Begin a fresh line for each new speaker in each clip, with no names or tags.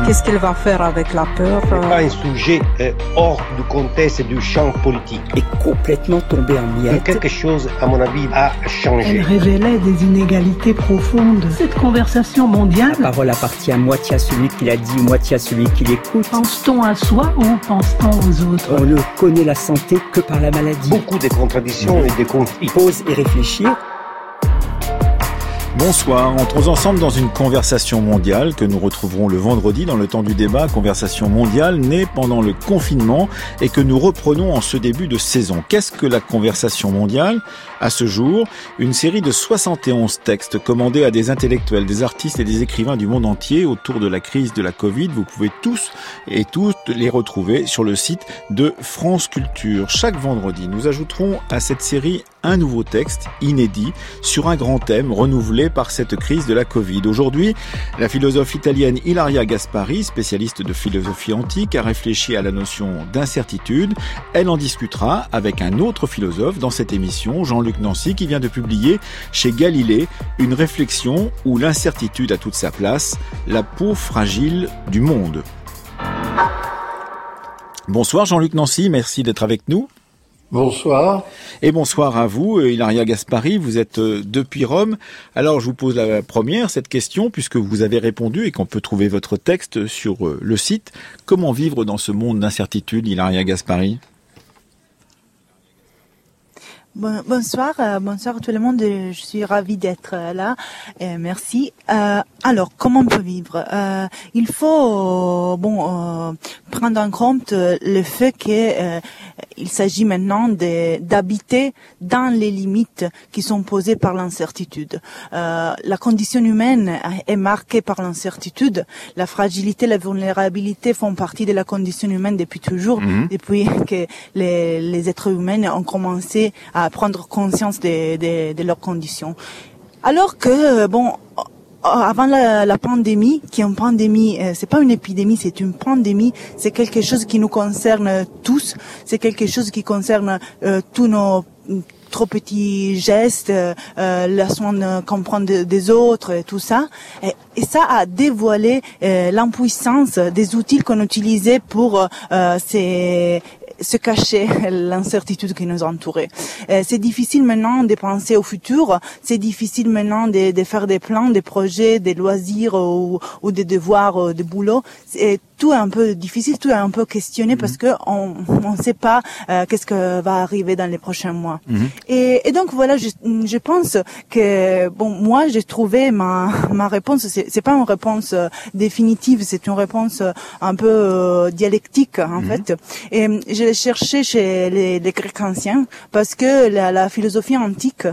Qu'est-ce qu'elle va faire avec la peur?
C'est pas un sujet hors du contexte et du champ politique.
Est complètement tombé en miettes.
Quelque chose, à mon avis, a changé.
Elle révélait des inégalités profondes. Cette conversation mondiale...
La parole appartient moitié à celui qui l'a dit, moitié à celui qui l'écoute.
Pense-t-on à soi ou pense-t-on aux autres?
On ne connaît la santé que par la maladie.
Beaucoup de contradictions et de conflits.
Pause et réfléchir.
Bonsoir, entrons ensemble dans une conversation mondiale que nous retrouverons le vendredi dans le temps du débat. Conversation mondiale née pendant le confinement et que nous reprenons en ce début de saison. Qu'est-ce que la conversation mondiale? À ce jour, une série de 71 textes commandés à des intellectuels, des artistes et des écrivains du monde entier autour de la crise de la Covid. Vous pouvez tous et toutes les retrouver sur le site de France Culture. Chaque vendredi, nous ajouterons à cette série un nouveau texte inédit sur un grand thème renouvelé par cette crise de la Covid. Aujourd'hui, la philosophe italienne Ilaria Gaspari, spécialiste de philosophie antique, a réfléchi à la notion d'incertitude. Elle en discutera avec un autre philosophe dans cette émission, Jean-Luc Nancy, qui vient de publier chez Galilée une réflexion où l'incertitude a toute sa place, la peau fragile du monde. Bonsoir Jean-Luc Nancy, merci d'être avec nous.
Bonsoir.
Et bonsoir à vous, Ilaria Gaspari, vous êtes depuis Rome. Alors je vous pose la première, cette question, puisque vous avez répondu et qu'on peut trouver votre texte sur le site. Comment vivre dans ce monde d'incertitude, Ilaria Gaspari ?
Bonsoir tout le monde. Je suis ravie d'être là. Merci. Alors, comment on peut vivre? Il faut prendre en compte le fait que il s'agit maintenant d'habiter dans les limites qui sont posées par l'incertitude. La condition humaine est marquée par l'incertitude. La fragilité, la vulnérabilité font partie de la condition humaine depuis toujours, depuis que les êtres humains ont commencé à prendre conscience de leurs conditions. Alors que, avant la pandémie, qui est une pandémie, c'est pas une épidémie, c'est une pandémie, c'est quelque chose qui nous concerne tous, c'est quelque chose qui concerne tous nos trop petits gestes, la soin qu'on prend des autres, et tout ça. Et ça a dévoilé l'impuissance des outils qu'on utilisait pour se cacher l'incertitude qui nous entourait. C'est difficile maintenant de penser au futur, c'est difficile maintenant de faire des plans, des projets, des loisirs ou des devoirs de boulot. Tout est un peu difficile, tout est un peu questionné parce que on sait pas qu'est-ce que va arriver dans les prochains mois. Et donc voilà, je pense que moi j'ai trouvé ma réponse. C'est pas une réponse définitive, c'est une réponse un peu dialectique en fait. Et je l'ai cherché chez les Grecs anciens parce que la philosophie antique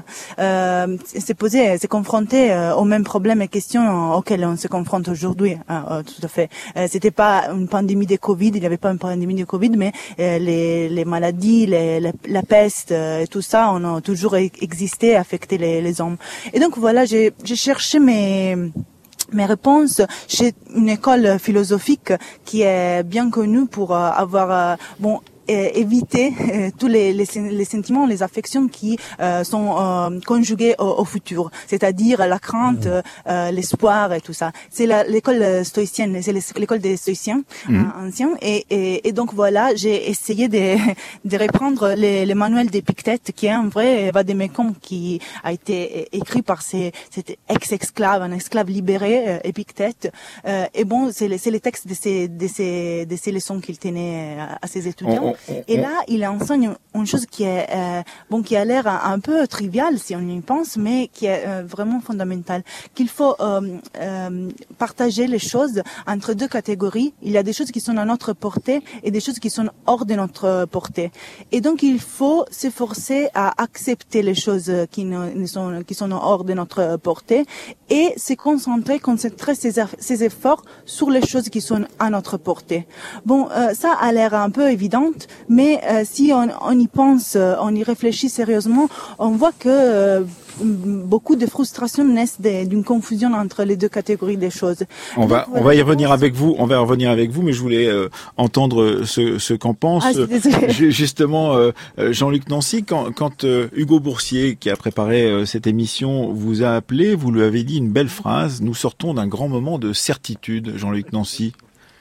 s'est confrontée aux mêmes problèmes et questions auxquels on se confronte aujourd'hui. Tout à fait. C'était pas une pandémie de Covid, il n'y avait pas une pandémie de Covid, mais les maladies, la peste, et tout ça, on a toujours existé, affecté les hommes. Et donc voilà, j'ai cherché mes réponses chez une école philosophique qui est bien connue pour avoir éviter tous les sentiments, les affections qui sont conjugués au futur, c'est-à-dire la crainte, l'espoir et tout ça. C'est l'école stoïcienne, c'est l'école des stoïciens anciens. Et donc voilà, j'ai essayé de reprendre les manuels d'Épictète, qui est un vrai vadémécum qui a été écrit par cet ex-esclave, un esclave libéré, Épictète. Et c'est les textes de ces leçons qu'il tenait à ses étudiants. Et là, il enseigne une chose qui est qui a l'air un peu triviale si on y pense, mais qui est vraiment fondamentale. Qu'il faut partager les choses entre deux catégories. Il y a des choses qui sont à notre portée et des choses qui sont hors de notre portée. Et donc, il faut s'efforcer à accepter les choses qui sont hors de notre portée et se concentrer ses efforts sur les choses qui sont à notre portée. Ça a l'air un peu évident, mais si on y pense, on y réfléchit sérieusement, on voit que beaucoup de frustrations naissent d'une confusion entre les deux catégories des choses.
On va y revenir avec vous. Mais je voulais entendre ce qu'en pense justement Jean-Luc Nancy. Quand Hugo Boursier, qui a préparé cette émission, vous a appelé, vous lui avez dit une belle phrase. Nous sortons d'un grand moment de certitude, Jean-Luc Nancy.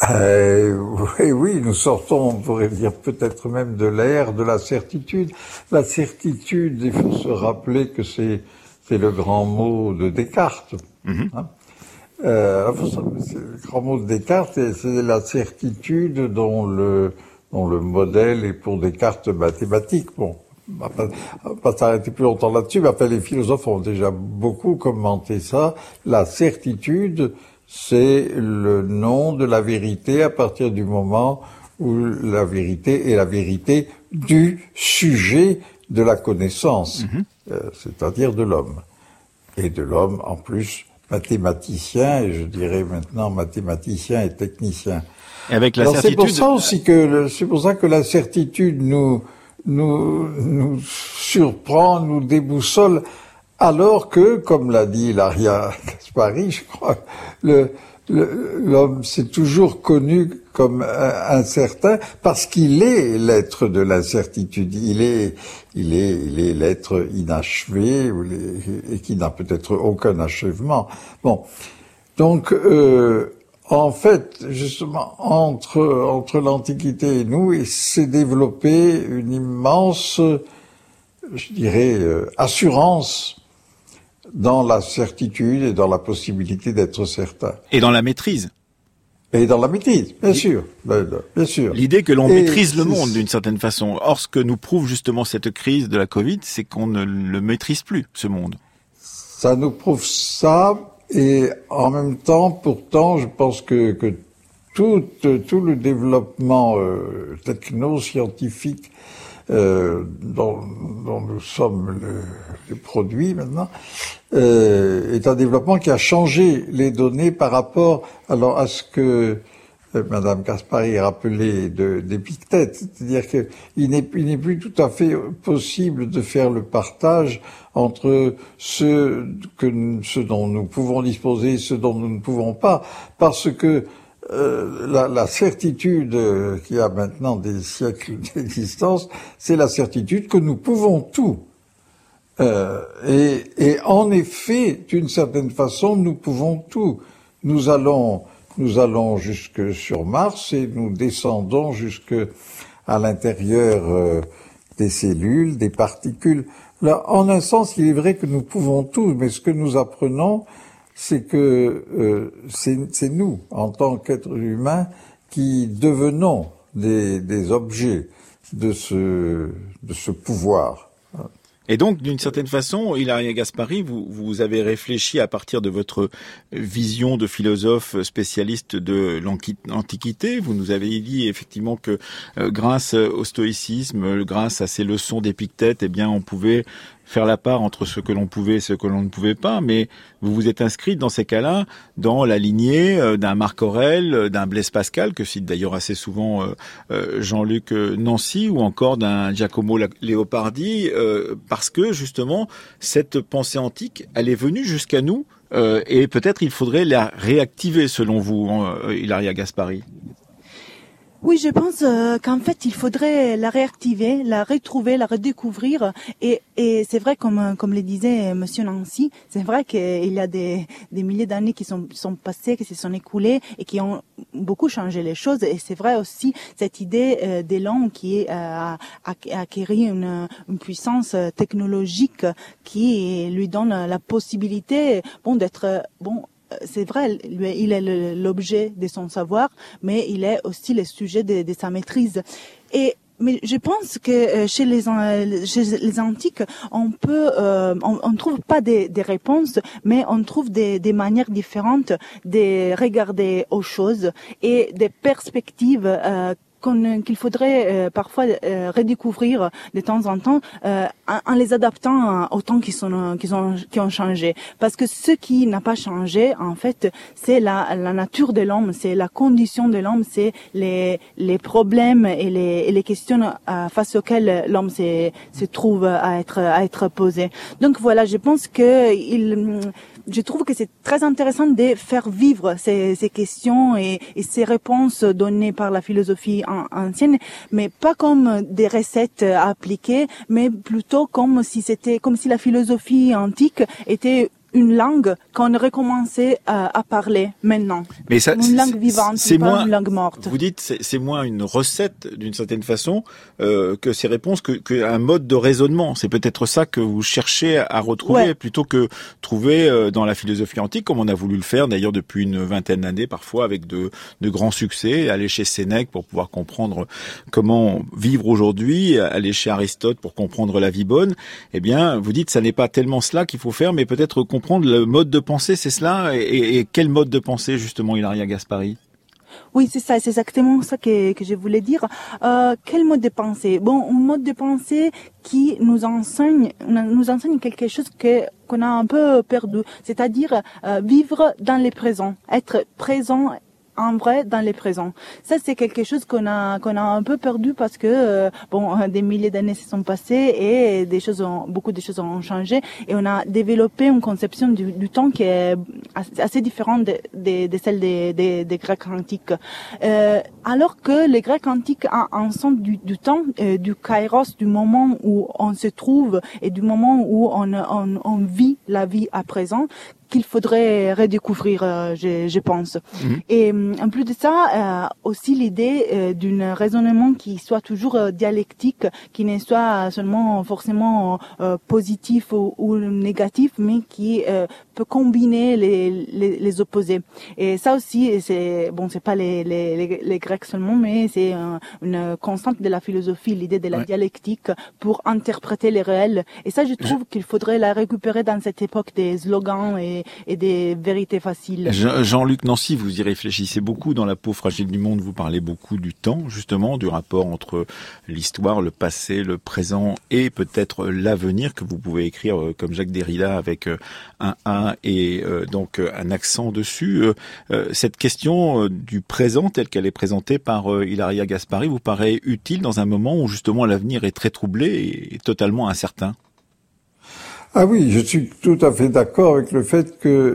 Oui, nous sortons, on pourrait dire peut-être même de l'ère de la certitude. La certitude, il faut se rappeler que c'est le grand mot de Descartes. Hein. C'est le grand mot de Descartes, et c'est la certitude dont le modèle est pour Descartes mathématique. Bon, on va pas s'arrêter plus longtemps là-dessus, mais enfin, les philosophes ont déjà beaucoup commenté ça. La certitude, c'est le nom de la vérité à partir du moment où la vérité est la vérité du sujet de la connaissance, c'est-à-dire de l'homme. Et de l'homme, en plus, mathématicien, et je dirais maintenant mathématicien et technicien.
Et avec la certitude.
C'est pour ça que la certitude nous surprend, nous déboussole, alors que, comme l'a dit Ilaria Gaspari, je crois, l'homme s'est toujours connu comme incertain parce qu'il est l'être de l'incertitude. Il est l'être inachevé et qui n'a peut-être aucun achèvement. Bon. Donc, en fait, justement, entre l'Antiquité et nous, il s'est développé une immense, je dirais, assurance dans la certitude et dans la possibilité d'être certain.
Et dans la maîtrise.
Et dans la maîtrise, bien sûr, bien sûr.
L'idée que l'on maîtrise le monde d'une certaine façon. Or, ce que nous prouve justement cette crise de la Covid, c'est qu'on ne le maîtrise plus, ce monde.
Ça nous prouve ça, et en même temps, pourtant, je pense que tout le développement techno-scientifique dont nous sommes les produits maintenant, est un développement qui a changé les données par rapport alors à ce que Madame Gaspari rappelait d'Épictète, c'est-à-dire que il n'est plus tout à fait possible de faire le partage entre ce dont nous pouvons disposer et ce dont nous ne pouvons pas, parce que la certitude qui a maintenant des siècles d'existence, c'est la certitude que nous pouvons tout. Et en effet, d'une certaine façon, nous pouvons tout. Nous allons jusque sur Mars et nous descendons jusque à l'intérieur des cellules, des particules. Là, en un sens, il est vrai que nous pouvons tout, mais ce que nous apprenons, c'est que c'est nous, en tant qu'êtres humains, qui devenons des objets de ce pouvoir.
Et donc, d'une certaine façon, Ilaria Gaspari, vous avez réfléchi à partir de votre vision de philosophe spécialiste de l'Antiquité. Vous nous avez dit effectivement que grâce au stoïcisme, grâce à ces leçons d'Épictète, eh bien, on pouvait faire la part entre ce que l'on pouvait et ce que l'on ne pouvait pas, mais vous vous êtes inscrit dans ces cas-là dans la lignée d'un Marc Aurèle, d'un Blaise Pascal, que cite d'ailleurs assez souvent Jean-Luc Nancy, ou encore d'un Giacomo Leopardi, parce que justement cette pensée antique, elle est venue jusqu'à nous, et peut-être il faudrait la réactiver selon vous, Ilaria Gaspari.
Oui, je pense qu'en fait, il faudrait la réactiver, la retrouver, la redécouvrir. Et c'est vrai, comme le disait Monsieur Nancy, c'est vrai qu'il y a des milliers d'années qui sont passées, qui se sont écoulées et qui ont beaucoup changé les choses. Et c'est vrai aussi cette idée de l'homme qui a acquéri une puissance technologique qui lui donne la possibilité, d'être c'est vrai, il est l'objet de son savoir, mais il est aussi le sujet de sa maîtrise. Mais je pense que chez les antiques, on trouve pas des réponses, mais on trouve des manières différentes de regarder aux choses et des perspectives qu'il faudrait parfois redécouvrir de temps en temps en les adaptant au temps qui ont changé. Parce que ce qui n'a pas changé, en fait, c'est la nature de l'homme, c'est la condition de l'homme, c'est les problèmes et les questions face auxquelles l'homme se trouve à être posé. Donc voilà, je pense que je trouve que c'est très intéressant de faire vivre ces questions et ces réponses données par la philosophie ancienne, mais pas comme des recettes à appliquer, mais plutôt comme si la philosophie antique était une langue qu'on recommençait à parler maintenant.
Mais ça,
une langue vivante,
c'est
pas
moins,
une langue morte.
Vous dites c'est moins une recette d'une certaine façon que ces réponses que un mode de raisonnement. C'est peut-être ça que vous cherchez à retrouver plutôt que trouver dans la philosophie antique, comme on a voulu le faire d'ailleurs depuis une vingtaine d'années parfois avec de grands succès. Aller chez Sénèque pour pouvoir comprendre comment vivre aujourd'hui, aller chez Aristote pour comprendre la vie bonne. Eh bien, vous dites ça n'est pas tellement cela qu'il faut faire, mais peut-être comprendre le mode de pensée, c'est cela. Et quel mode de pensée justement, Ilaria Gaspari?
Oui, c'est ça, c'est exactement ça que je voulais dire. Quel mode de pensée? Bon, un mode de pensée qui nous enseigne quelque chose qu'on a un peu perdu, c'est-à-dire vivre dans le présent, être présent en vrai dans les présents. Ça, c'est quelque chose qu'on a un peu perdu parce que des milliers d'années se sont passées et beaucoup de choses ont changé et on a développé une conception du temps qui est assez différente de celle des Grecs antiques. Alors que les Grecs antiques ont un sens du temps, du kairos, du moment où on se trouve et du moment où on vit la vie à présent, qu'il faudrait redécouvrir, je pense. Et en plus de ça, aussi l'idée d'un raisonnement qui soit toujours dialectique, qui ne soit seulement forcément positif ou négatif, mais qui peut combiner les opposés. Et ça aussi, c'est pas les Grecs seulement, mais c'est une constante de la philosophie, l'idée de la dialectique pour interpréter les réels. Et ça, je trouve qu'il faudrait la récupérer dans cette époque des slogans et des vérités faciles.
Jean-Luc Nancy, vous y réfléchissez beaucoup dans La peau fragile du monde, vous parlez beaucoup du temps, justement, du rapport entre l'histoire, le passé, le présent et peut-être l'avenir que vous pouvez écrire comme Jacques Derrida avec un A et donc un accent dessus. Cette question du présent telle qu'elle est présentée par Ilaria Gaspari vous paraît utile dans un moment où justement l'avenir est très troublé et totalement incertain?
Ah oui, je suis tout à fait d'accord avec le fait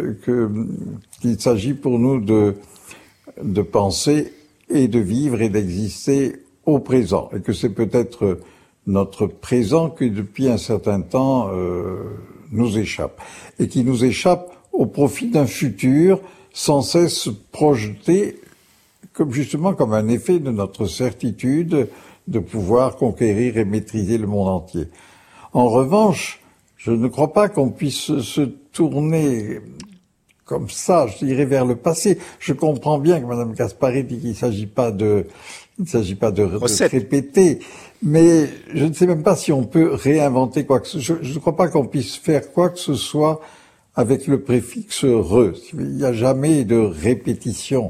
qu'il s'agit pour nous de penser et de vivre et d'exister au présent, et que c'est peut-être notre présent qui depuis un certain temps nous échappe, et qui nous échappe au profit d'un futur sans cesse projeté comme un effet de notre certitude de pouvoir conquérir et maîtriser le monde entier. En revanche, je ne crois pas qu'on puisse se tourner comme ça, je dirais, vers le passé. Je comprends bien que Madame Gaspari dit qu'il ne s'agit pas de répéter, mais je ne sais même pas si on peut réinventer quoi que ce soit. Je ne crois pas qu'on puisse faire quoi que ce soit avec le préfixe re. Il n'y a jamais de répétition.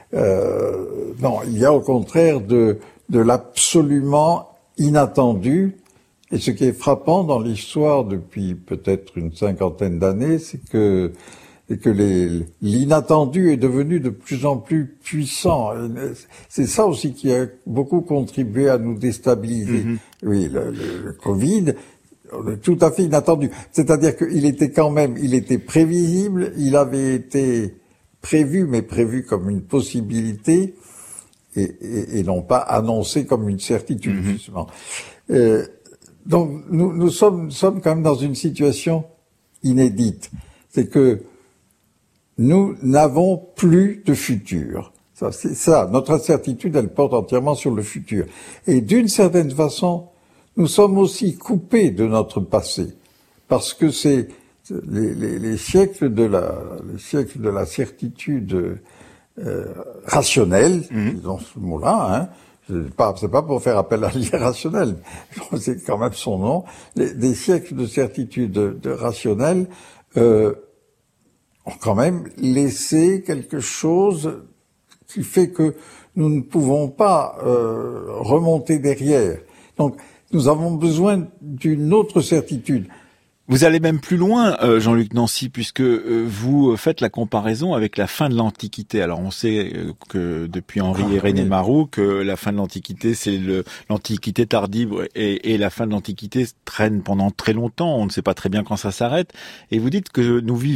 Non, il y a au contraire de l'absolument inattendu. Et ce qui est frappant dans l'histoire depuis peut-être une cinquantaine d'années, c'est que l'inattendu est devenu de plus en plus puissant. C'est ça aussi qui a beaucoup contribué à nous déstabiliser. Oui, le Covid, tout à fait inattendu. C'est-à-dire qu'il était prévisible, il avait été prévu, mais prévu comme une possibilité, et non pas annoncé comme une certitude, justement. Donc, nous sommes quand même dans une situation inédite. C'est que nous n'avons plus de futur. C'est ça. Notre incertitude, elle porte entièrement sur le futur. Et d'une certaine façon, nous sommes aussi coupés de notre passé. Parce que c'est les siècles de la certitude, rationnelle, disons ce mot-là, hein. C'est pas pour faire appel à l'irrationnel, c'est quand même son nom. Des siècles de certitude rationnelle ont quand même laissé quelque chose qui fait que nous ne pouvons pas remonter derrière. Donc, nous avons besoin d'une autre certitude.
Vous allez même plus loin, Jean-Luc Nancy, puisque vous faites la comparaison avec la fin de l'Antiquité. Alors on sait que depuis Henri et René Marou, que la fin de l'Antiquité, c'est l'Antiquité tardive, et la fin de l'Antiquité traîne pendant très longtemps. On ne sait pas très bien quand ça s'arrête. Et vous dites que nous vivons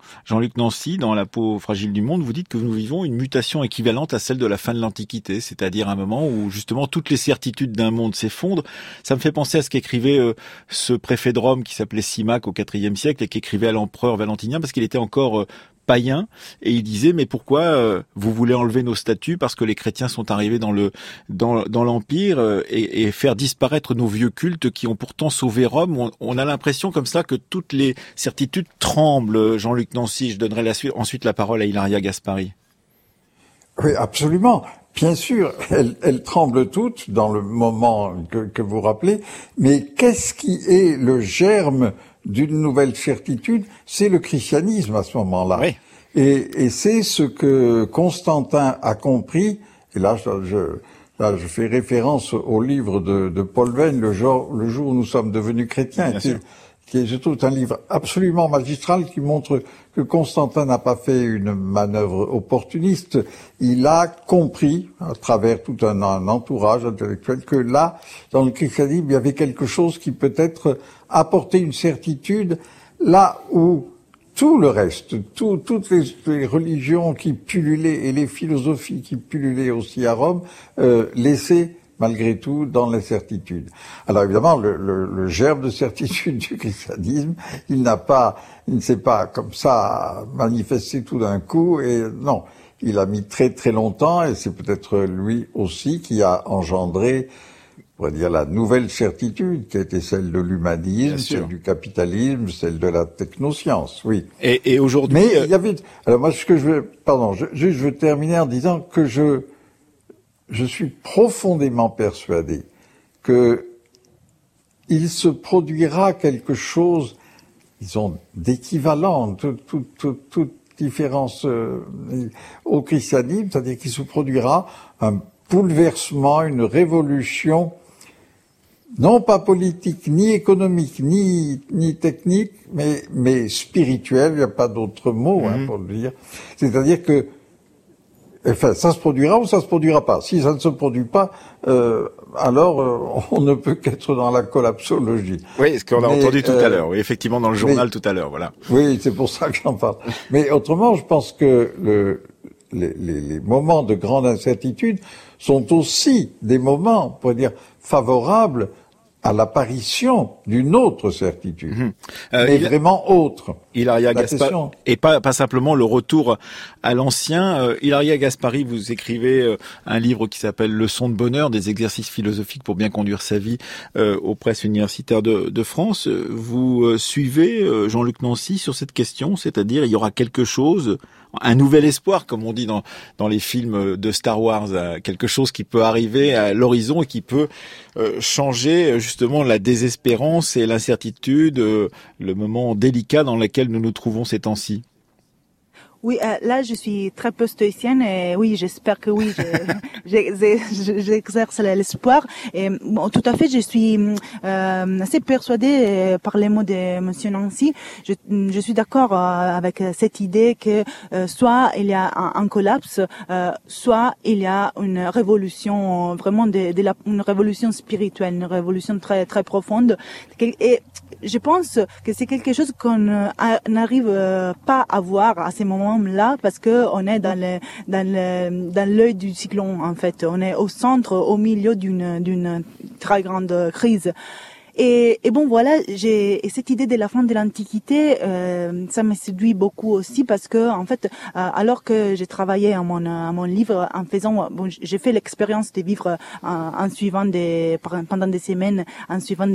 Jean-Luc Nancy, dans La peau fragile du monde, vous dites que nous vivons une mutation équivalente à celle de la fin de l'Antiquité, c'est-à-dire un moment où justement toutes les certitudes d'un monde s'effondrent. Ça me fait penser à ce qu'écrivait ce préfet de Rome qui s'appelait Symaque au IVe siècle et qui écrivait à l'empereur Valentinien parce qu'il était encore païen, et il disait mais pourquoi vous voulez enlever nos statues parce que les chrétiens sont arrivés dans l'empire et faire disparaître nos vieux cultes qui ont pourtant sauvé Rome. On a l'impression comme ça que toutes les certitudes tremblent. Jean-Luc Nancy, je donnerai ensuite la parole à Hilaria Gaspari.
Oui, absolument. Bien sûr, elles tremblent toutes dans le moment que vous rappelez, mais qu'est-ce qui est le germe d'une nouvelle certitude? C'est le christianisme à ce moment-là. Oui. Et c'est ce que Constantin a compris, et là je fais référence au livre de Paul Venn, le jour où nous sommes devenus chrétiens, qui est, je trouve, un livre absolument magistral qui montre que Constantin n'a pas fait une manœuvre opportuniste. Il a compris, à travers tout un entourage intellectuel, que là, dans le christianisme, il y avait quelque chose qui peut-être apportait une certitude là où tout le reste, toutes les religions qui pullulaient et les philosophies qui pullulaient aussi à Rome, laissaient malgré tout dans l'incertitude. Alors évidemment, le germe de certitude du christianisme, il ne s'est pas comme ça manifesté tout d'un coup, et non, il a mis très très longtemps, et c'est peut-être lui aussi qui a engendré, on pourrait dire, la nouvelle certitude qui a été celle de l'humanisme, celle du capitalisme, celle de la technoscience, oui.
Et aujourd'hui...
Mais il y avait... Alors moi, je veux terminer en disant que je suis profondément persuadé que il se produira quelque chose, disons, d'équivalent, toute différence au christianisme, c'est-à-dire qu'il se produira un bouleversement, une révolution, non pas politique, ni économique, ni technique, mais spirituelle, il n'y a pas d'autre mot pour le dire. C'est-à-dire que enfin, ça se produira ou ça se produira pas. Si ça ne se produit pas, alors on ne peut qu'être dans la collapsologie.
Oui, ce qu'on a entendu tout à l'heure. Oui, effectivement, dans le journal tout à l'heure, voilà.
Oui, c'est pour ça que j'en parle. Mais autrement, je pense que les moments de grande incertitude sont aussi des moments, on pourrait dire, favorables à l'apparition d'une autre certitude, mais vraiment autre.
Hilaria Gaspari, et pas simplement le retour à l'ancien. Hilaria Gaspari, vous écrivez un livre qui s'appelle Leçons de bonheur, des exercices philosophiques pour bien conduire sa vie aux presses universitaires de France. Vous suivez Jean-Luc Nancy sur cette question, c'est-à-dire il y aura quelque chose, un nouvel espoir, comme on dit dans les films de Star Wars, quelque chose qui peut arriver à l'horizon et qui peut changer justement la désespérance et l'incertitude, le moment délicat dans lequel nous nous trouvons ces temps-ci.
Oui, là, je suis très peu stoïcienne et oui, j'espère que oui, j'exerce l'espoir. Et bon, tout à fait, je suis assez persuadée par les mots de Monsieur Nancy. Je suis d'accord avec cette idée que soit il y a un collapse, soit il y a une révolution, vraiment une révolution spirituelle, une révolution très très profonde. Et je pense que c'est quelque chose qu'on n'arrive pas à voir à ces moments-là parce que on est dans l'œil du cyclone en fait. On est au centre, au milieu d'une très grande crise. Et bon voilà, j'ai cette idée de la fin de l'Antiquité, ça me séduit beaucoup aussi parce que en fait, alors que j'ai travaillé à mon livre en faisant, bon, j'ai fait l'expérience de vivre en suivant pendant des semaines, en suivant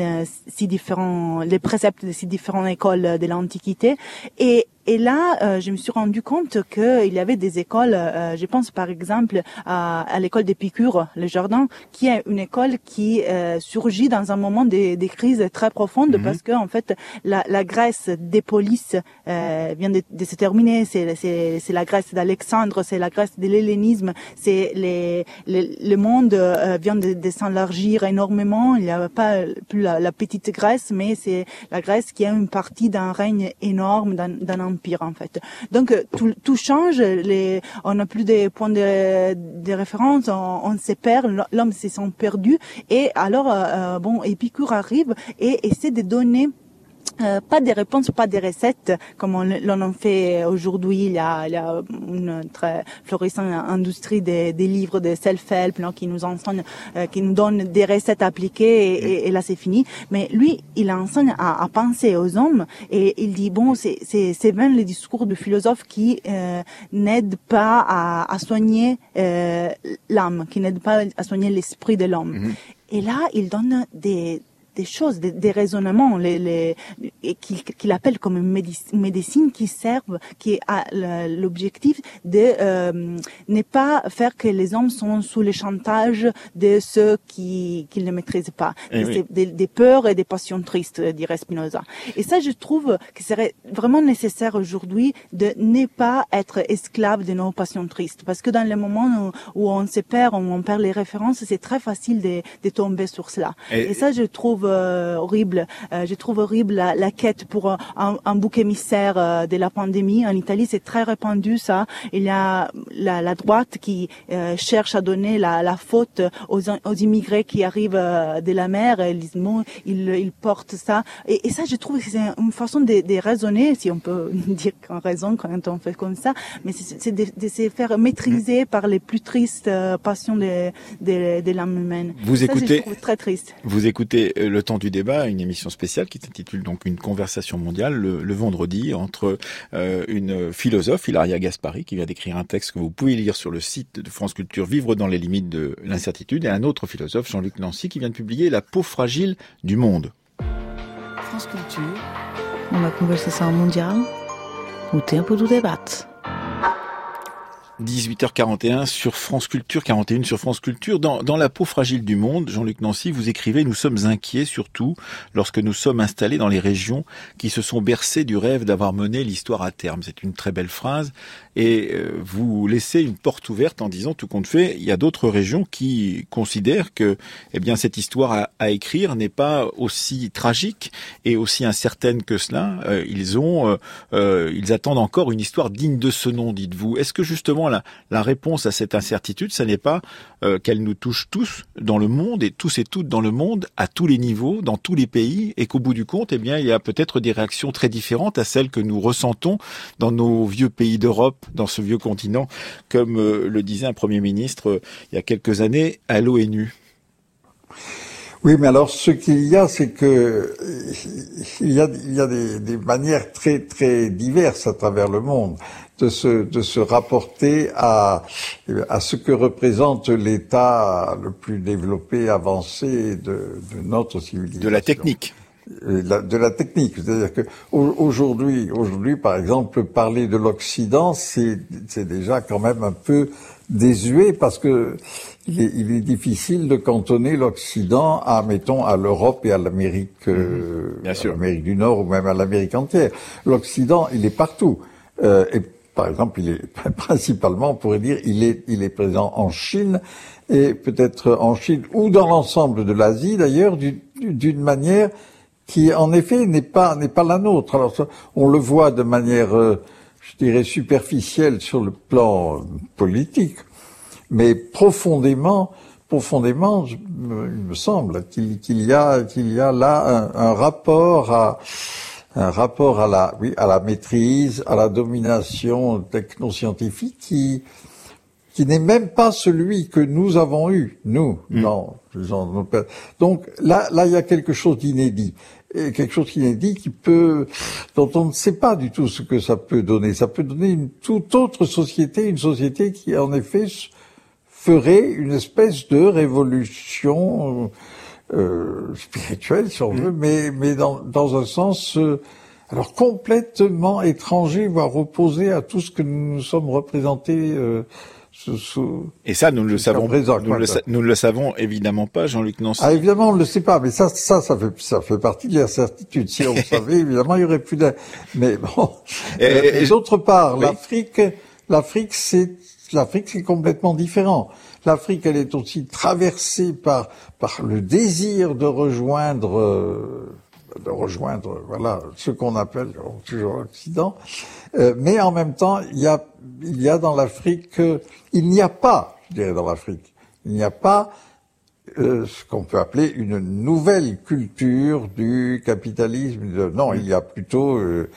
les préceptes de 6 différentes écoles de l'Antiquité et là, je me suis rendu compte qu'il y avait des écoles, je pense par exemple à l'école d'Épicure, le Jardin, qui est une école qui surgit dans un moment des crises très profondes parce que en fait la Grèce des polices vient de se terminer. C'est la Grèce d'Alexandre, c'est la Grèce de l'hellénisme, c'est le monde vient de s'élargir énormément. Il n'y a pas plus la petite Grèce, mais c'est la Grèce qui est une partie d'un règne énorme, d'un empire en fait. Donc tout change, on n'a plus des points de référence, on se perd, l'homme se sent perdu et alors bon Épicure arrive et essaie de donner pas des réponses, pas des recettes, comme l'on en fait aujourd'hui. Il y a une très florissante industrie des livres de self-help, qui nous enseignent, qui nous donnent des recettes appliquées et là c'est fini. Mais lui, il enseigne à penser aux hommes et il dit c'est même les discours de philosophes qui n'aident pas à soigner l'âme, qui n'aident pas à soigner l'esprit de l'homme. Et là, il donne des choses, des raisonnements, qu'il appelle comme une médecine qui a l'objectif de ne pas faire que les hommes sont sous le chantage de ceux qu'ils ne maîtrisent pas, des peurs et des passions tristes, dirait Spinoza. Et ça, je trouve que serait vraiment nécessaire aujourd'hui de ne pas être esclave de nos passions tristes, parce que dans le moment où on se perd, où on perd les références, c'est très facile de tomber sur cela. Et ça, je trouve horrible. Je trouve horrible la quête pour un bouc émissaire de la pandémie. En Italie, c'est très répandu ça. Il y a la droite qui cherche à donner la faute aux immigrés qui arrivent de la mer. Ils portent ça. Et ça, je trouve que c'est une façon de raisonner, si on peut dire qu'on raisonne quand on fait comme ça. Mais c'est de se faire maîtriser par les plus tristes passions de l'âme humaine.
Je trouve
très triste.
Vous écoutez Le Temps du débat, une émission spéciale qui s'intitule donc Une conversation mondiale le vendredi entre une philosophe, Ilaria Gaspari, qui vient d'écrire un texte que vous pouvez lire sur le site de France Culture, Vivre dans les limites de l'incertitude, et un autre philosophe, Jean-Luc Nancy, qui vient de publier La peau fragile du monde.
France Culture, uma conversação mundial, o tempo do debate.
18h41 sur France Culture, 41 sur France Culture. Dans La peau fragile du monde, Jean-Luc Nancy, vous écrivez « Nous sommes inquiets surtout lorsque nous sommes installés dans les régions qui se sont bercées du rêve d'avoir mené l'histoire à terme ». C'est une très belle phrase et vous laissez une porte ouverte en disant, tout compte fait, il y a d'autres régions qui considèrent que cette histoire à écrire n'est pas aussi tragique et aussi incertaine que cela. Ils attendent encore une histoire digne de ce nom, dites-vous. Est-ce que justement la réponse à cette incertitude, ça n'est pas qu'elle nous touche tous dans le monde et tous et toutes dans le monde, à tous les niveaux, dans tous les pays, et qu'au bout du compte, il y a peut-être des réactions très différentes à celles que nous ressentons dans nos vieux pays d'Europe, dans ce vieux continent, comme le disait un Premier ministre il y a quelques années à l'ONU.
Oui, mais alors ce qu'il y a, c'est que il y a des manières très très diverses à travers le monde de se rapporter à ce que représente l'État le plus développé, avancé de notre civilisation.
De la technique.
De la technique, c'est-à-dire que aujourd'hui, par exemple, parler de l'Occident, c'est déjà quand même un peu désuet parce que il est difficile de cantonner l'Occident à, mettons, à l'Europe et à l'Amérique, l'Amérique du Nord ou même à l'Amérique entière. L'Occident, il est partout. Et par exemple, il est principalement, on pourrait dire, il est présent en Chine et peut-être en Chine ou dans l'ensemble de l'Asie d'ailleurs, d'une manière qui, en effet, n'est pas la nôtre. Alors, on le voit de manière, je dirais, superficielle sur le plan politique, mais profondément, il me semble qu'il y a là un rapport à la maîtrise, à la domination technoscientifique qui n'est même pas celui que nous avons eu, nous, dans nos pères. Donc là, il y a quelque chose d'inédit. Et quelque chose d'inédit dont on ne sait pas du tout ce que ça peut donner. Ça peut donner une toute autre société, une société qui, en effet, ferait une espèce de révolution spirituelle, si on veut, mais dans un sens alors complètement étranger, voire opposé à tout ce que nous nous sommes représentés.
Et ça, nous ne le savons, nous ne le savons évidemment pas, Jean-Luc Nancy.
Ah, évidemment, on ne le sait pas, mais ça fait partie de l'incertitude. Si on le savait, évidemment, il y aurait plus d'un. Mais bon. Et d'autre part, oui. L'Afrique, c'est complètement différent. L'Afrique, elle est aussi traversée par le désir de rejoindre, voilà, ce qu'on appelle toujours l'Occident. Mais en même temps, il y a dans l'Afrique, il n'y a pas, je dirais dans l'Afrique, il n'y a pas ce qu'on peut appeler une nouvelle culture du capitalisme. Non, il y a plutôt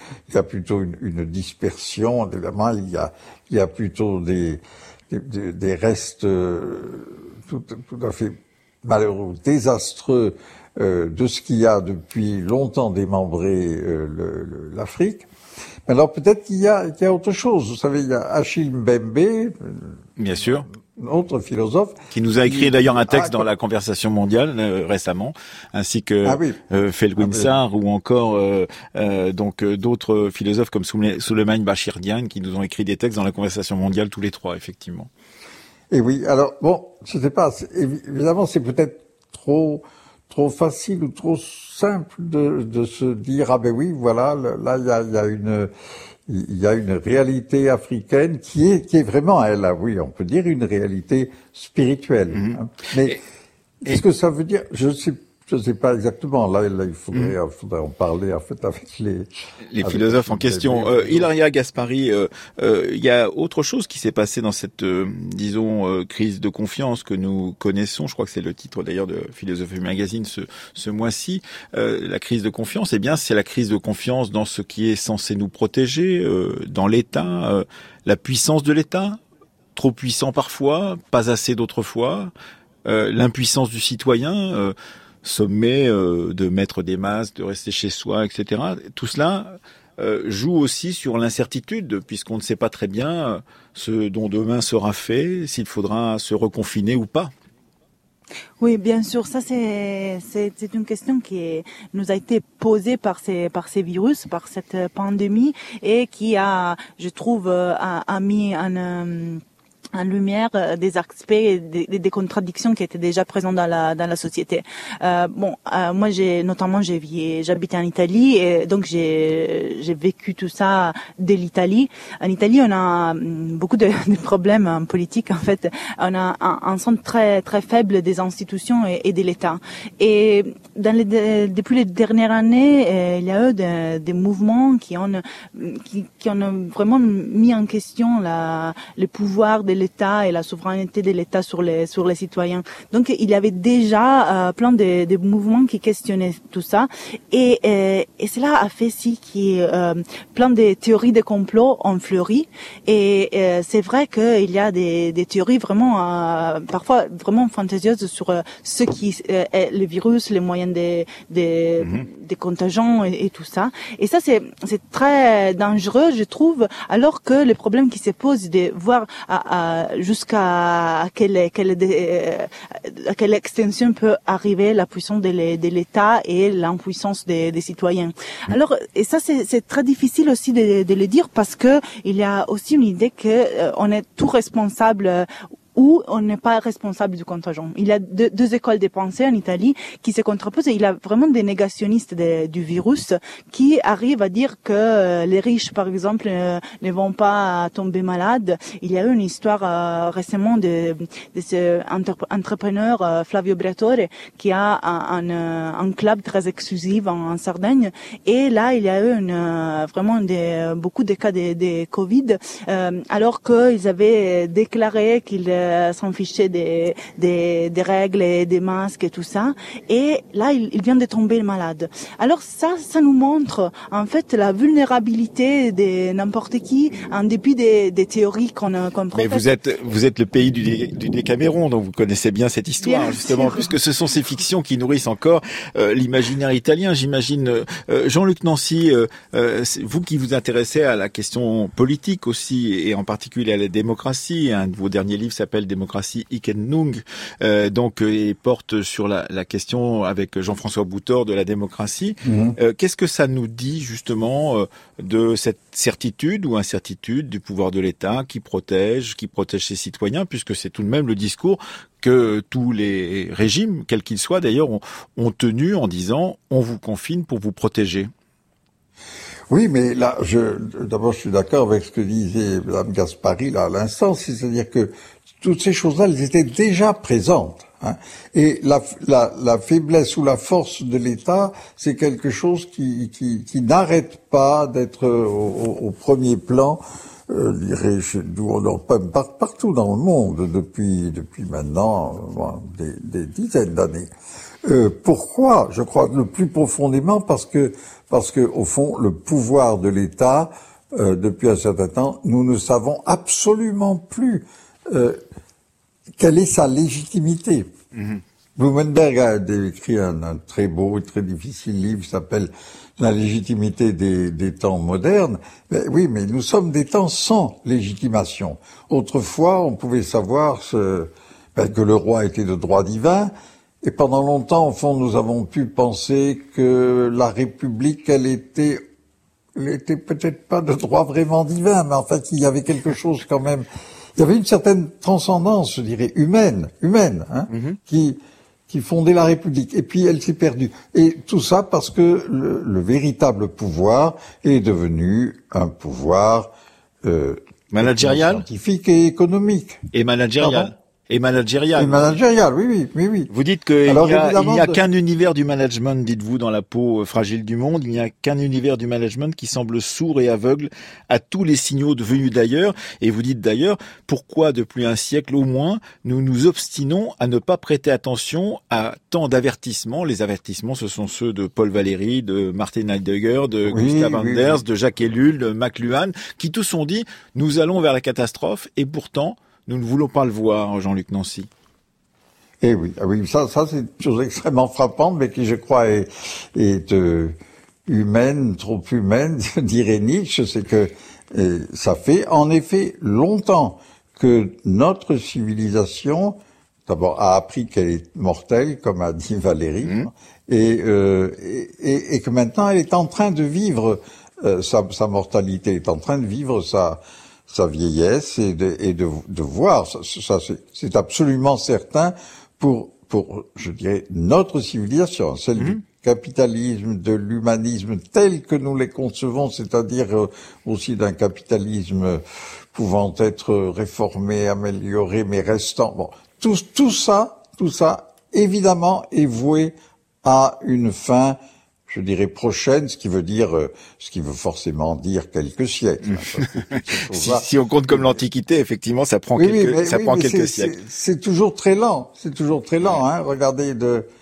une dispersion. Évidemment, il y a plutôt des restes tout à fait malheureux, désastreux de ce qu'il y a depuis longtemps démembré l'Afrique. Mais alors peut-être qu'il y a autre chose. Vous savez, il y a Achille Mbembe,
bien sûr,
autre philosophe,
qui nous a écrit d'ailleurs un texte dans la Conversation mondiale récemment, ainsi que Felwine Sarr ou encore donc d'autres philosophes comme Souleymane Bachir Diagne qui nous ont écrit des textes dans la Conversation mondiale tous les trois, effectivement.
Et oui, alors bon, je sais pas, évidemment c'est peut-être trop facile ou trop simple de se dire ah ben oui, voilà, là il y a une réalité africaine qui est vraiment, elle, oui, on peut dire une réalité spirituelle. Hein. Mais qu'est-ce que ça veut dire? Je sais pas exactement. Là, il faudrait en parler en fait avec les
philosophes en question. Ilaria Gaspari, il y a autre chose qui s'est passé dans cette, disons, crise de confiance que nous connaissons. Je crois que c'est le titre d'ailleurs de Philosophie Magazine ce mois-ci. La crise de confiance, eh bien, c'est la crise de confiance dans ce qui est censé nous protéger, dans l'État, la puissance de l'État, trop puissant parfois, pas assez d'autres fois, l'impuissance du citoyen. Sommet de mettre des masques, de rester chez soi, etc. Tout cela joue aussi sur l'incertitude, puisqu'on ne sait pas très bien ce dont demain sera fait, s'il faudra se reconfiner ou pas.
Oui, bien sûr, ça c'est une question qui nous a été posée par ces virus, par cette pandémie, et qui a, je trouve, a mis en lumière des aspects, des contradictions qui étaient déjà présentes dans la société. Moi j'habite en Italie et donc j'ai vécu tout ça dès l'Italie. En Italie, on a beaucoup de problèmes en politique. En fait, on a un centre très très faible des institutions et de l'État. Et depuis les dernières années, il y a eu des mouvements qui ont vraiment mis en question le pouvoir de l'État et la souveraineté de l'État sur les citoyens. Donc il y avait déjà plein de mouvements qui questionnaient tout ça et cela a fait plein de théories de complot ont fleuri et c'est vrai qu'il y a des théories vraiment parfois vraiment fantasieuses sur ce qui est le virus, les moyens des contagions et tout ça. Et ça c'est très dangereux, je trouve, alors que le problème qui se pose de voir jusqu'à quelle extension peut arriver la puissance de l'État et l'impuissance des citoyens. Alors, et ça c'est très difficile aussi de le dire parce que il y a aussi une idée que on est tout responsable ou on n'est pas responsable du contagion. Il y a deux écoles de pensée en Italie qui se contraposent et il y a vraiment des négationnistes du virus qui arrivent à dire que les riches, par exemple, ne vont pas tomber malades. Il y a eu une histoire récemment de ce entrepreneur Flavio Briatore qui a un club très exclusif en Sardaigne et là il y a eu vraiment beaucoup de cas de Covid alors qu'ils avaient déclaré qu'ils s'en fichaient des règles et des masques et tout ça. Et là, il vient de tomber malade. Alors ça nous montre en fait la vulnérabilité de n'importe qui en dépit des théories qu'on propose.
Mais vous êtes le pays du Décaméron, donc vous connaissez bien cette histoire, bien justement, sûr. Puisque ce sont ces fictions qui nourrissent encore l'imaginaire italien, j'imagine. Jean-Luc Nancy, vous qui vous intéressez à la question politique aussi, et en particulier à la démocratie, un de vos derniers livres s'appelle Démocratie hic et nunc, et porte sur la question avec Jean-François Boutor de la démocratie. Qu'est-ce que ça nous dit justement de cette certitude ou incertitude du pouvoir de l'État qui protège ses citoyens, puisque c'est tout de même le discours que tous les régimes, quels qu'ils soient d'ailleurs, ont tenu en disant on vous confine pour vous protéger.
Oui, mais là, d'abord, je suis d'accord avec ce que disait Mme Gaspari là à l'instant, c'est-à-dire que toutes ces choses-là, elles étaient déjà présentes. Hein. Et la faiblesse ou la force de l'État, c'est quelque chose qui n'arrête pas d'être au premier plan dirais chez nous, partout dans le monde depuis maintenant des dizaines d'années. Pourquoi? Je crois le plus profondément parce que au fond le pouvoir de l'État depuis un certain temps, nous ne savons absolument plus quelle est sa légitimité. Blumenberg a écrit un très beau et très difficile livre qui s'appelle La légitimité des temps modernes. Mais oui, mais nous sommes des temps sans légitimation. Autrefois, on pouvait savoir que le roi était de droit divin, et pendant longtemps, au fond, nous avons pu penser que la République, elle était peut-être pas de droit vraiment divin, mais en fait, il y avait quelque chose quand même. Il y avait une certaine transcendance, je dirais, humaine, qui fondait la République. Et puis, elle s'est perdue. Et tout ça parce que le véritable pouvoir est devenu un pouvoir
managérial,
scientifique et économique.
Et managérial.
Pardon?
Et managérial.
Et managérial, oui.
Vous dites qu'il n'y a qu'un univers du management, dites-vous, dans la peau fragile du monde. Il n'y a qu'un univers du management qui semble sourd et aveugle à tous les signaux venus d'ailleurs. Et vous dites d'ailleurs, pourquoi depuis un siècle au moins, nous nous obstinons à ne pas prêter attention à tant d'avertissements. Les avertissements, ce sont ceux de Paul Valéry, de Martin Heidegger, de Gustav Anders, de Jacques Ellul, de McLuhan, qui tous ont dit, nous allons vers la catastrophe, et pourtant, nous ne voulons pas le voir, Jean-Luc Nancy.
Eh oui, ça c'est une chose extrêmement frappante, mais qui, je crois, est humaine, trop humaine, dirait Nietzsche, c'est que ça fait en effet longtemps que notre civilisation, d'abord, a appris qu'elle est mortelle, comme a dit Valéry, et que maintenant elle est en train de vivre sa mortalité, elle est en train de vivre sa vieillesse et de voir, ça c'est absolument certain pour je dirais notre civilisation, celle du capitalisme, de l'humanisme tel que nous les concevons, c'est-à-dire aussi d'un capitalisme pouvant être réformé, amélioré, mais restant. Bon, tout ça évidemment est voué à une fin, je dirais prochaine, ce qui veut forcément dire quelques siècles.
Si on compte comme l'Antiquité, effectivement, ça prend quelques siècles.
C'est toujours très lent. Regardez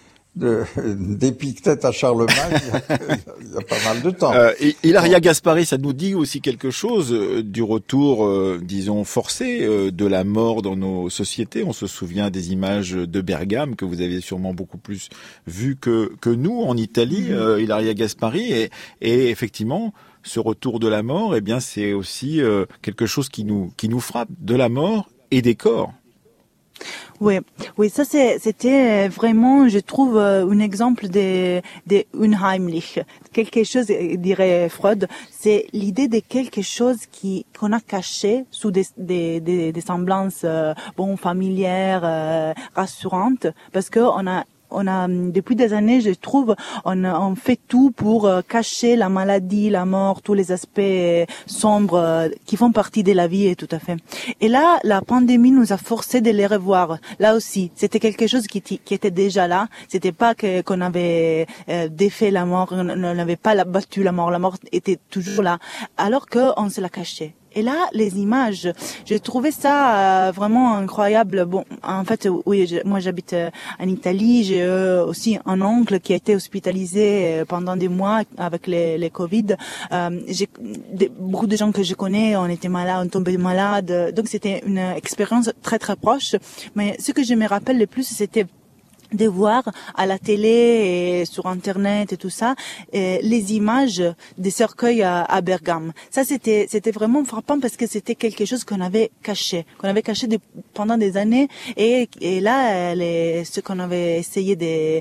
d'Épictète à Charlemagne, il y a pas mal de temps.
Ilaria Gaspari, ça nous dit aussi quelque chose du retour, disons, forcé de la mort dans nos sociétés. On se souvient des images de Bergame que vous avez sûrement beaucoup plus vues que nous en Italie, Ilaria Gaspari, et effectivement, ce retour de la mort, eh bien, c'est aussi quelque chose qui nous frappe, de la mort et des corps.
Oui, ça c'était vraiment, je trouve, un exemple de unheimlich. Quelque chose, dirait Freud, c'est l'idée de quelque chose qu'on a caché sous des semblances, familières, rassurantes, parce que on a depuis des années, je trouve, on fait tout pour cacher la maladie, la mort, tous les aspects sombres qui font partie de la vie, et tout à fait. Et là, la pandémie nous a forcé de les revoir. Là aussi, c'était quelque chose qui était déjà là. C'était pas qu'on avait défait la mort, on n'avait pas battu la mort. La mort était toujours là, alors qu'on se la cachait. Et là, les images, j'ai trouvé ça vraiment incroyable. Bon, en fait, oui, moi j'habite en Italie. J'ai aussi un oncle qui a été hospitalisé pendant des mois avec les Covid. Beaucoup de gens que je connais, on était malades, on tombait malades. Donc c'était une expérience très très proche. Mais ce que je me rappelle le plus, c'était de voir à la télé et sur internet et tout ça les images des cercueils à Bergame. Ça c'était vraiment frappant parce que c'était quelque chose qu'on avait caché pendant des années, et là ce qu'on avait essayé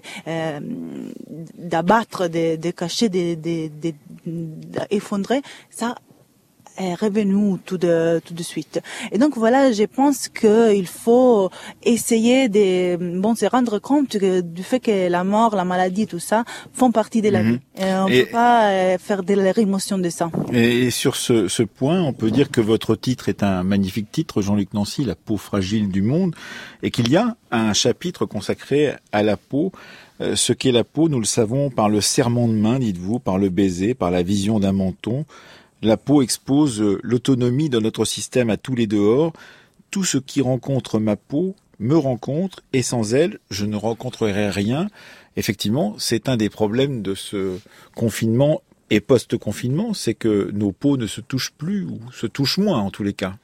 d'abattre, de cacher, d'effondrer, ça est revenu tout de suite. Et donc voilà, je pense qu'il faut essayer de se rendre compte du fait que la mort, la maladie, tout ça font partie de la vie. Et on ne peut pas faire de la rémotion de ça.
Et sur ce point, on peut dire que votre titre est un magnifique titre, Jean-Luc Nancy, La peau fragile du monde, et qu'il y a un chapitre consacré à la peau. Ce qu'est la peau, nous le savons par le serrement de main, dites-vous, par le baiser, par la vision d'un menton. La peau expose l'autonomie de notre système à tous les dehors. Tout ce qui rencontre ma peau me rencontre et sans elle, je ne rencontrerai rien. Effectivement, c'est un des problèmes de ce confinement et post-confinement, c'est que nos peaux ne se touchent plus ou se touchent moins en tous les cas.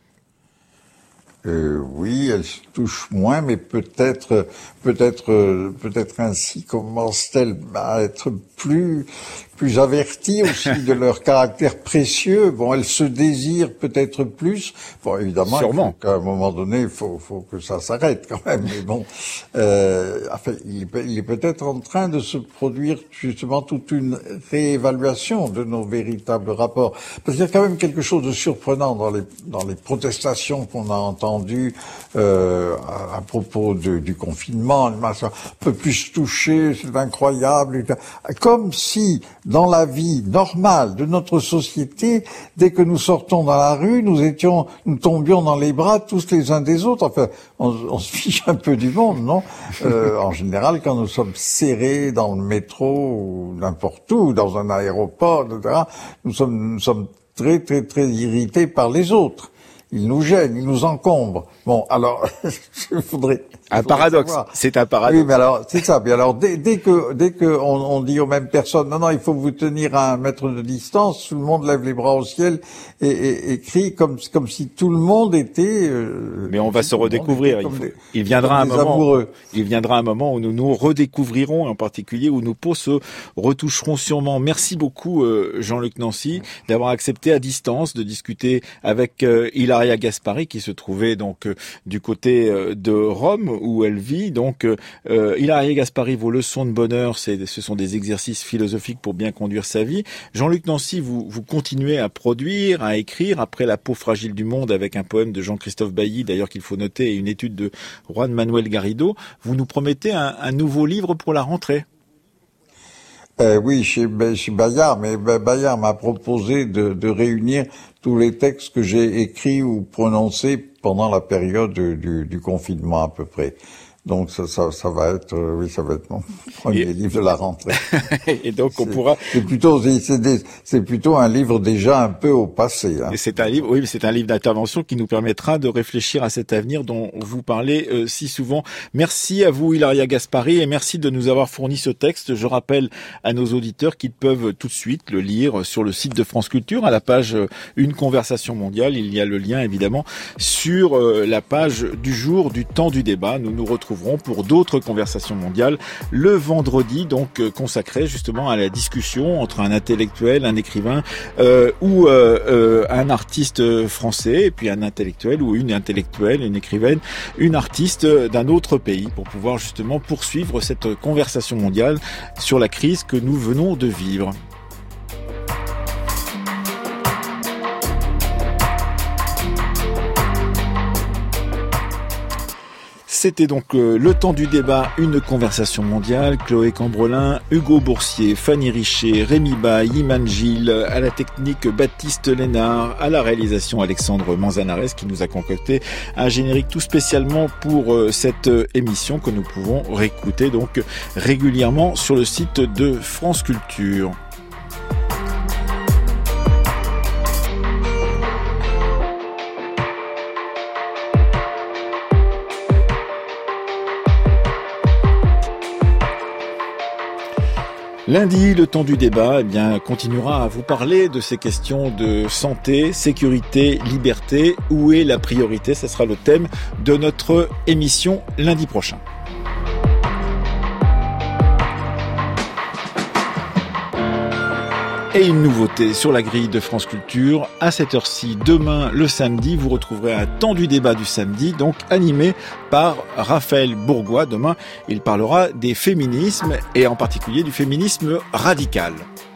Oui, elle se touche moins, mais peut-être ainsi commence-t-elle à être plus averties aussi de leur caractère précieux. Bon, elles se désirent peut-être plus. Bon, évidemment,
sûrement.
qu'à un moment donné, il faut que ça s'arrête quand même. Mais bon, enfin, il est peut-être en train de se produire justement toute une réévaluation de nos véritables rapports. Parce qu'il y a quand même quelque chose de surprenant dans les protestations qu'on a entendues à propos du confinement. On peut plus se toucher, c'est incroyable. Comme si, dans la vie normale de notre société, dès que nous sortons dans la rue, nous tombions dans les bras tous les uns des autres. Enfin, on se fiche un peu du monde, non? En général, quand nous sommes serrés dans le métro ou n'importe où, dans un aéroport, etc., nous sommes très, très, très irrités par les autres. Ils nous gênent, ils nous encombrent. Bon, alors, je voudrais...
Un paradoxe, c'est un paradoxe.
Oui, mais alors, c'est ça. Mais alors, dès que on dit aux mêmes personnes, non, il faut vous tenir à 1 mètre de distance, tout le monde lève les bras au ciel et crie comme si tout le monde était...
mais on va se redécouvrir. Il viendra un moment où nous nous redécouvrirons, en particulier où nos peaux se retoucheront sûrement. Merci beaucoup, Jean-Luc Nancy, d'avoir accepté à distance de discuter avec Hilaria Gaspari, qui se trouvait donc du côté de Rome, où elle vit. Donc, Hilaria Gaspari, vos leçons de bonheur, ce sont des exercices philosophiques pour bien conduire sa vie. Jean-Luc Nancy, vous continuez à produire, à écrire, après La peau fragile du monde, avec un poème de Jean-Christophe Bailly, d'ailleurs qu'il faut noter, et une étude de Juan Manuel Garrido. Vous nous promettez un nouveau livre pour la rentrée.
Oui, chez Bayard, mais Bayard m'a proposé de réunir tous les textes que j'ai écrits ou prononcés pendant la période du confinement à peu près. Donc ça va être mon premier livre de la rentrée.
Et donc
c'est plutôt un livre déjà un peu au passé. Hein.
Et c'est un livre d'intervention qui nous permettra de réfléchir à cet avenir dont vous parlez si souvent. Merci à vous, Hilaria Gaspari, et merci de nous avoir fourni ce texte. Je rappelle à nos auditeurs qu'ils peuvent tout de suite le lire sur le site de France Culture, à la page Une conversation mondiale. Il y a le lien évidemment sur la page du jour du temps du débat. Nous nous retrouvons pour d'autres conversations mondiales le vendredi, donc consacré justement à la discussion entre un intellectuel, un écrivain ou un artiste français, et puis un intellectuel ou une intellectuelle, une écrivaine, une artiste d'un autre pays, pour pouvoir justement poursuivre cette conversation mondiale sur la crise que nous venons de vivre. C'était donc le temps du débat, une conversation mondiale. Chloé Cambrelin, Hugo Boursier, Fanny Richer, Rémi Bay, Iman Gilles, à la technique Baptiste Lénard, à la réalisation Alexandre Manzanares, qui nous a concocté un générique tout spécialement pour cette émission que nous pouvons réécouter donc régulièrement sur le site de France Culture. Lundi, le temps du débat, continuera à vous parler de ces questions de santé, sécurité, liberté. Où est la priorité? Ce sera le thème de notre émission lundi prochain. Et une nouveauté sur la grille de France Culture, à cette heure-ci, demain, le samedi, vous retrouverez un temps du débat du samedi, donc animé par Raphaël Bourgois. Demain, il parlera des féminismes, et en particulier du féminisme radical.